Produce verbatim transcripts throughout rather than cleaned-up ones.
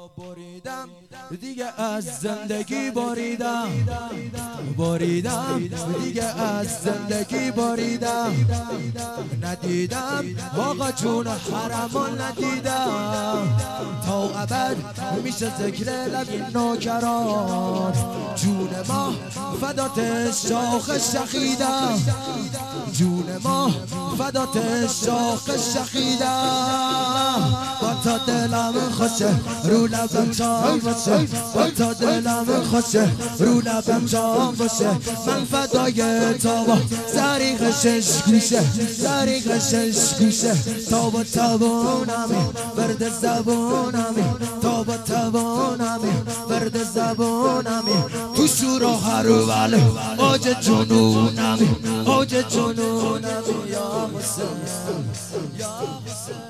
بریدم دیگه از زندگی بریدم بریدم دیگه از زندگی بریدم ندیدم آقا جون حرمو ندیدم تا ابد میشه ذکر لب نوکران جون ما فدات شاخ شخیدم جون ما فدات شاخ شخیدم با تا دلم خوشه رو لبم جام باشه با تا دلم خوشه رو لبم جام باشه من فدای تو با زریق شش گوشه زریق شش گوشه تا با توانمی ورد زبانمی تا با توانمی ورد زبانمی تو شور و هروله آج جنونمی آج جنونمی یا حسین یا حسین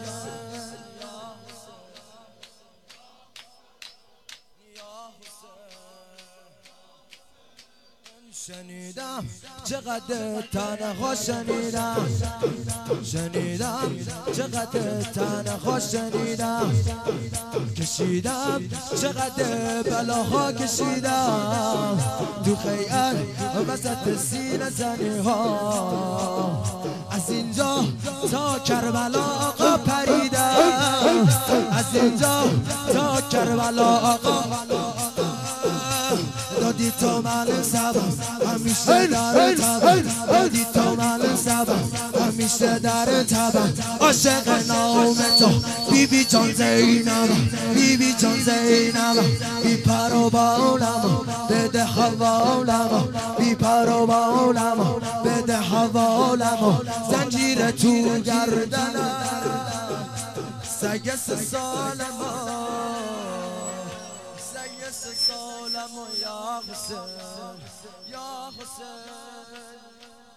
شنیدم چقدر تنها شنیدم شنیدم چقدر تنها شنیدم کشیدم چقدر بلاها کشیدم تو خیال وسط سینه زنی ها از اینجا تا کربلا آقا پریدم از اینجا تا کربلا آقا دادی تو من سبب همیشه در تبم دادی تو من سبب همیشه در تبم عاشق نام تو بی بی جان زینبم بی بی جان زینبم بی پر و بالم بده حوالم بی پر و بالم بده حوالم زنجیر تو گردنم سگ سه سالم سالم یا حسین یا حسین